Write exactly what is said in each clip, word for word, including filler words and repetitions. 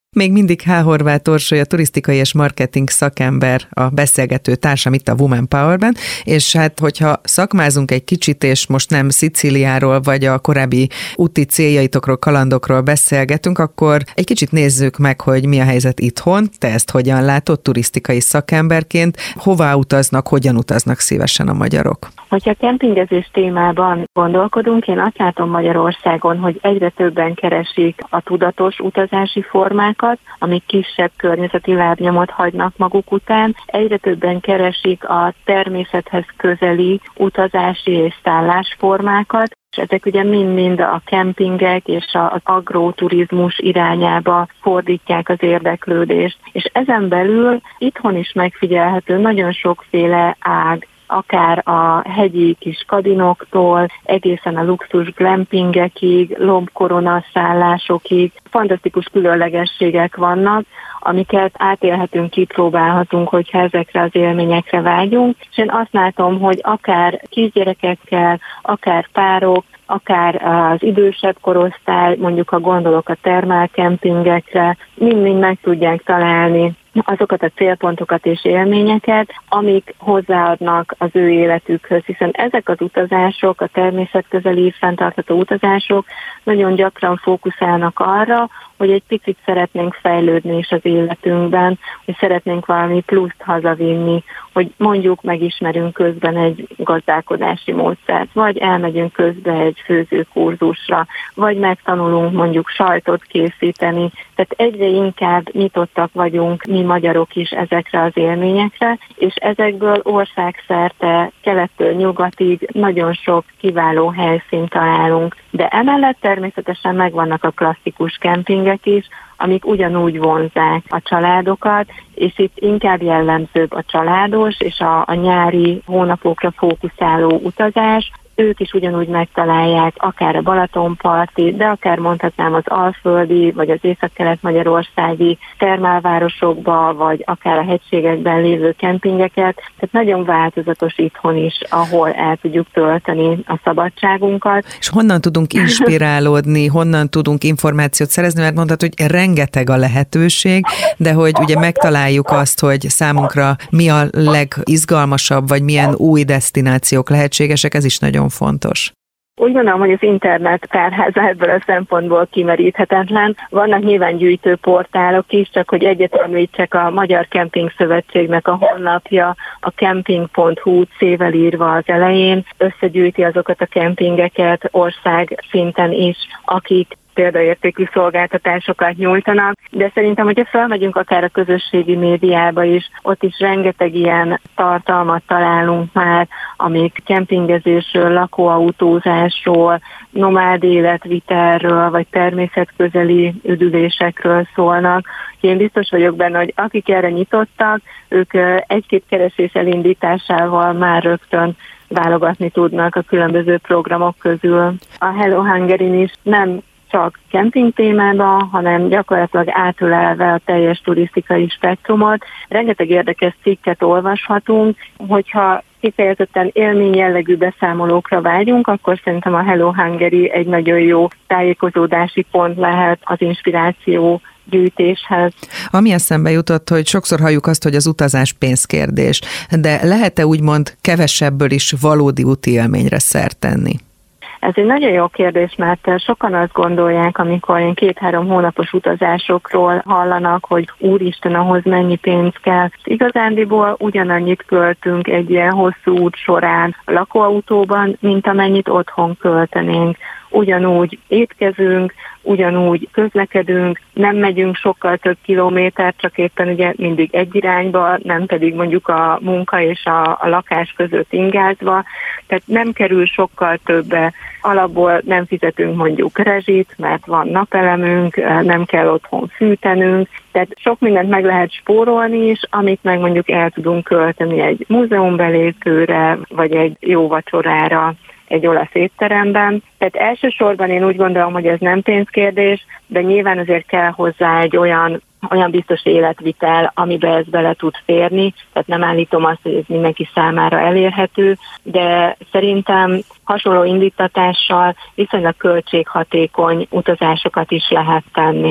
Még mindig H. Horváth Orsolya, turisztikai és marketing szakember a beszélgető társam itt a Woman Powerben, és hát hogyha szakmázunk egy kicsit, és most nem Szicíliáról vagy a korábbi úti céljaitokról, kalandokról beszélgetünk, akkor egy kicsit nézzük meg, hogy mi a helyzet itthon, te ezt hogyan látod turisztikai szakemberként, hová utaznak, hogyan utaznak szívesen a magyarok? Hogyha kempingezés témában gondolkodunk, én azt látom Magyarországon, hogy egyre többen keresik a tudatos utazási formákat, amik kisebb környezeti lábnyomot hagynak maguk után. Egyre többen keresik a természethez közeli utazási és szállásformákat, és ezek ugye mind-mind a kempingek és az agroturizmus irányába fordítják az érdeklődést. És ezen belül itthon is megfigyelhető nagyon sokféle ág, akár a hegyi kis kabinoktól, egészen a luxus glampingekig, lombkorona szállásokig, fantasztikus különlegességek vannak, amiket átélhetünk, kipróbálhatunk, hogyha ezekre az élményekre vágyunk. És én azt látom, hogy akár kisgyerekekkel, akár párok, akár az idősebb korosztály, mondjuk ha gondolok a termálkempingekre, mind-mind meg tudják találni azokat a célpontokat és élményeket, amik hozzáadnak az ő életükhöz, hiszen ezek az utazások, a természetközeli fenntartható utazások nagyon gyakran fókuszálnak arra, hogy egy picit szeretnénk fejlődni is az életünkben, hogy szeretnénk valami pluszt hazavinni, hogy mondjuk megismerünk közben egy gazdálkodási módszert, vagy elmegyünk közben egy főzőkurzusra, vagy megtanulunk mondjuk sajtot készíteni. Tehát egyre inkább nyitottak vagyunk mi magyarok is ezekre az élményekre, és ezekből országszerte, kelettől nyugatig nagyon sok kiváló helyszínt találunk. De emellett természetesen megvannak a klasszikus kempingek is, amik ugyanúgy vonzzák a családokat, és itt inkább jellemzőbb a családos és a, a nyári hónapokra fókuszáló utazás. Ők is ugyanúgy megtalálják akár a Balatonparti, de akár mondhatnám az alföldi, vagy az észak-kelet-magyarországi termálvárosokba, vagy akár a hegységekben lévő kempingeket. Tehát nagyon változatos itthon is, ahol el tudjuk tölteni a szabadságunkat. És honnan tudunk inspirálódni, honnan tudunk információt szerezni, mert mondhatod, hogy rengeteg a lehetőség, de hogy ugye megtaláljuk azt, hogy számunkra mi a legizgalmasabb, vagy milyen új desztinációk lehetségesek, ez is nagyon fontos. Úgy gondolom, hogy az internet tárháza ebből a szempontból kimeríthetetlen. Vannak nyilván gyűjtőportálok is, csak hogy egyet említsek, a Magyar Kemping Szövetségnek a honlapja, a camping pont hu C-vel írva az elején, összegyűjti azokat a kempingeket ország szinten is, akik példaértékű szolgáltatásokat nyújtanak, de szerintem, hogyha felmegyünk akár a közösségi médiába is, ott is rengeteg ilyen tartalmat találunk már, amik kempingezésről, lakóautózásról, nomád életvitelről, vagy természetközeli üdülésekről szólnak. Én biztos vagyok benne, hogy akik erre nyitottak, ők egy-két keresés elindításával már rögtön válogatni tudnak a különböző programok közül. A Hello Hungarin is nem csak kemping témában, hanem gyakorlatilag átölelve a teljes turisztikai spektrumot. Rengeteg érdekes cikket olvashatunk, hogyha kifejezetten élményjellegű beszámolókra vágyunk, akkor szerintem a Hello Hungary egy nagyon jó tájékozódási pont lehet az inspiráció gyűjtéshez. Ami eszembe jutott, hogy sokszor halljuk azt, hogy az utazás pénzkérdés, de lehet-e úgymond kevesebből is valódi úti élményre szert tenni? Ez egy nagyon jó kérdés, mert sokan azt gondolják, amikor ilyen két-három hónapos utazásokról hallanak, hogy úristen, ahhoz mennyi pénz kell. Igazándiból ugyanannyit költünk egy ilyen hosszú út során a lakóautóban, mint amennyit otthon költenénk. Ugyanúgy étkezünk, ugyanúgy közlekedünk, nem megyünk sokkal több kilométert, csak éppen ugye mindig egy irányba, nem pedig mondjuk a munka és a, a lakás között ingázva, tehát nem kerül sokkal többe. Alapból nem fizetünk mondjuk rezsit, mert van napelemünk, nem kell otthon fűtenünk, tehát sok mindent meg lehet spórolni is, amit meg mondjuk el tudunk költeni egy múzeumbelépőre, vagy egy jó vacsorára egy olasz étteremben. Tehát elsősorban én úgy gondolom, hogy ez nem pénzkérdés, de nyilván azért kell hozzá egy olyan, olyan biztos életvitel, amiben ez bele tud férni. Tehát nem állítom azt, hogy ez mindenki számára elérhető, de szerintem hasonló indítatással viszonylag költséghatékony utazásokat is lehet tenni.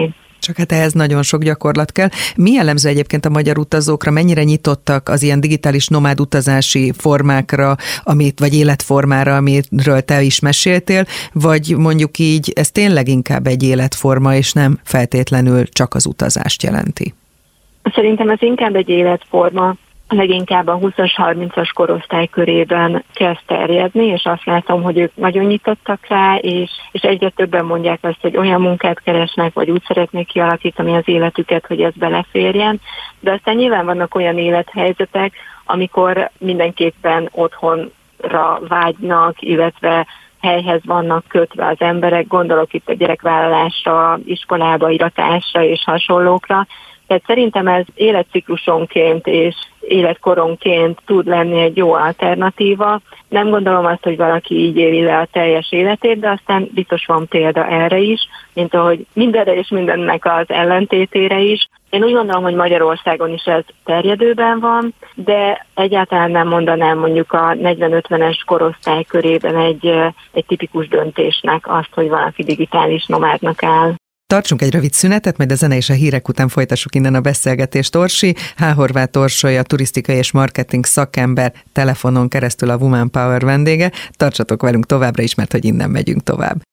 Csak hát ehhez nagyon sok gyakorlat kell. Mi jellemző egyébként a magyar utazókra, mennyire nyitottak az ilyen digitális nomád utazási formákra, amit, vagy életformára, amiről te is meséltél, vagy mondjuk így ez tényleg inkább egy életforma, és nem feltétlenül csak az utazást jelenti? Szerintem ez inkább egy életforma, leginkább a húszas-harmincas korosztály körében kezd terjedni, és azt látom, hogy ők nagyon nyitottak rá, és, és egyre többen mondják azt, hogy olyan munkát keresnek, vagy úgy szeretnék kialakítani az életüket, hogy ez beleférjen. De aztán nyilván vannak olyan élethelyzetek, amikor mindenképpen otthonra vágynak, illetve helyhez vannak kötve az emberek, gondolok itt a gyerekvállalásra, iskolába iratásra és hasonlókra. Tehát szerintem ez életciklusonként és életkoronként tud lenni egy jó alternatíva. Nem gondolom azt, hogy valaki így éli le a teljes életét, de aztán biztos van példa erre is, mint ahogy mindenre és mindennek az ellentétére is. Én úgy gondolom, hogy Magyarországon is ez terjedőben van, de egyáltalán nem mondanám mondjuk a negyven-ötvenes korosztály körében egy, egy tipikus döntésnek azt, hogy valaki digitális nomádnak áll. Tartsunk egy rövid szünetet, majd a zene és a hírek után folytassuk innen a beszélgetést. Orsi H. Horváth Orsolya, turisztikai és marketing szakember, telefonon keresztül a Woman Power vendége. Tartsatok velünk továbbra is, mert hogy innen megyünk tovább.